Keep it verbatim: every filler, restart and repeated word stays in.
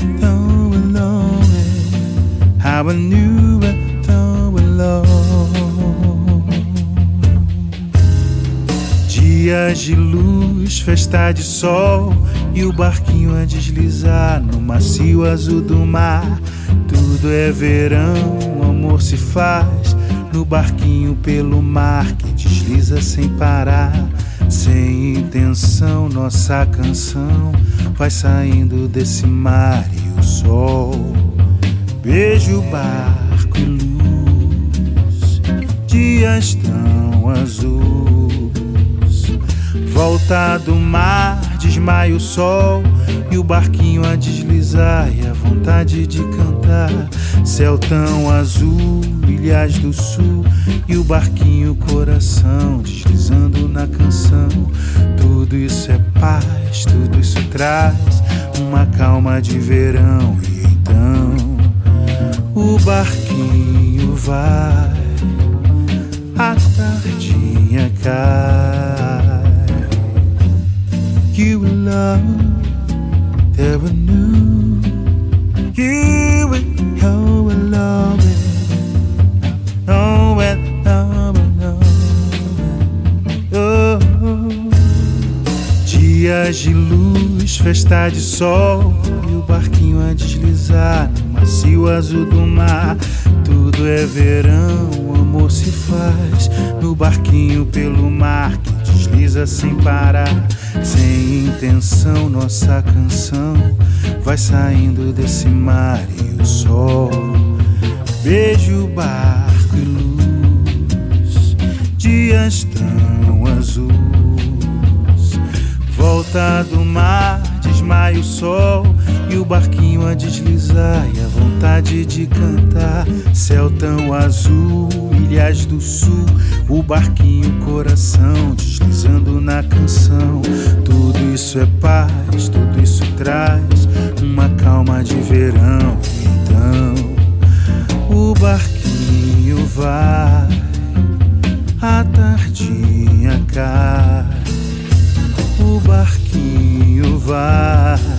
so alone. How I knew it so alone. Dias de luz, festa de sol, e o barquinho a deslizar no macio azul do mar. Tudo é verão, o amor se faz no barquinho pelo mar que desliza sem parar. Sem intenção, nossa canção vai saindo desse mar e o sol beija o barco e luz, dias tão azuis. Volta do mar, desmaia o sol e o barquinho a deslizar e a vontade de cantar. Céu tão azul, ilhas do sul e o barquinho coração deslizando na canção. Tudo isso é paz, tudo isso traz uma calma de verão. E então o barquinho vai, a tardinha cai. You will love, there were new. You will know and love it. Oh, and love and love it. Oh. Dias de luz, festa de sol, e o barquinho a deslizar no macio azul do mar. Tudo é verão, o amor se faz no barquinho pelo mar que desliza sem parar. Sem intenção, nossa canção vai saindo desse mar e o sol beija o barco e luz, dias tão azuis. Volta do mar, desmaia o sol e o barquinho a deslizar e a vontade de cantar. Céu tão azul, ilhas do sul, o barquinho coração deslizando na canção. Tudo isso é paz, tudo isso traz uma calma de verão. Então o barquinho vai, a tardinha cai. O barquinho vai,